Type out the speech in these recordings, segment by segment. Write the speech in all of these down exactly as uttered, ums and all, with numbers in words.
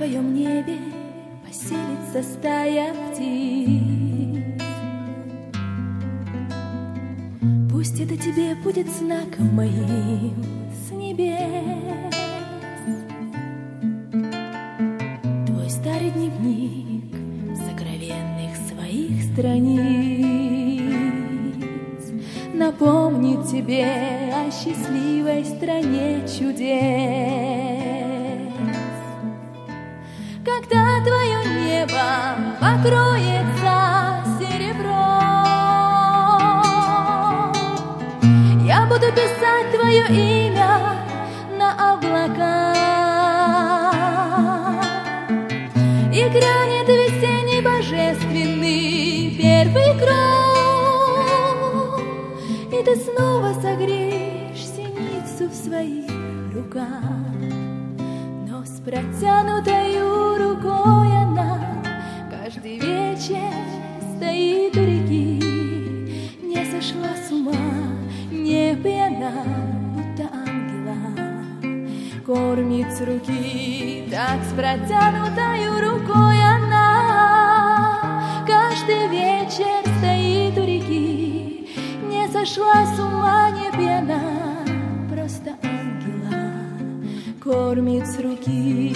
твоем небе поселится стая птиц. Пусть это тебе будет знаком моим с небес. Твой старый дневник сокровенных своих страниц напомнит тебе о счастливой стране чудес. Когда твое небо покроется серебром, я буду писать твое имя на облаках, и грянет весенний божественный первый гром, и ты снова согреешь синицу в своих руках. Но с протянутою рукой она каждый вечер стоит у реки. Не сошла с ума, не пьяна, будто ангела, кормит с руки. Так с протянутою рукой она каждый вечер стоит у реки. Не сошла с ума, не пьяна, просто ангела кормит с руки.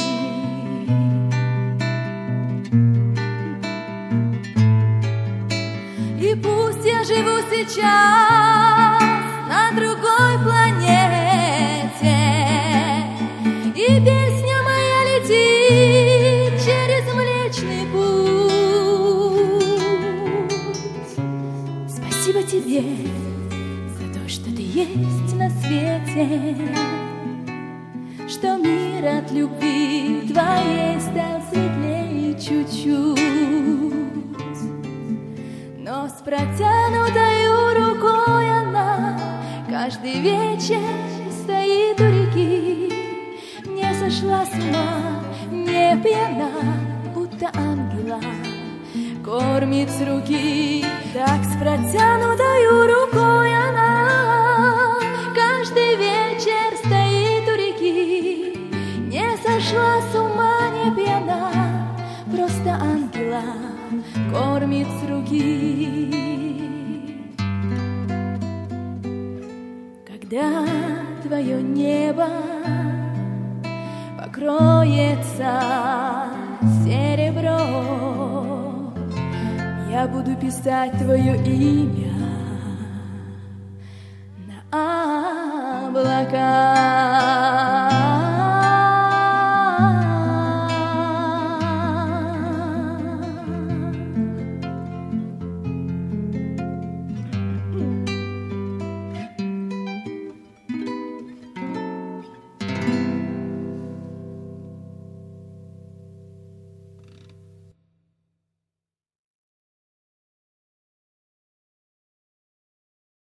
И пусть я живу сейчас на другой планете, и песня моя летит через Млечный Путь. Спасибо тебе за то, что ты есть на свете, что мир от любви твоей стал светлее чуть-чуть. Но с протянутою рукой она каждый вечер стоит у реки. Не сошла с ума, не пьяна, будто ангела кормит с руки. Так с протянутою рукой она каждый вечер стоит у реки. Не сошла с ума, не пьяна, просто ангела кормит с руки. Когда твое небо покроется серебром, я буду писать твое имя на облаках.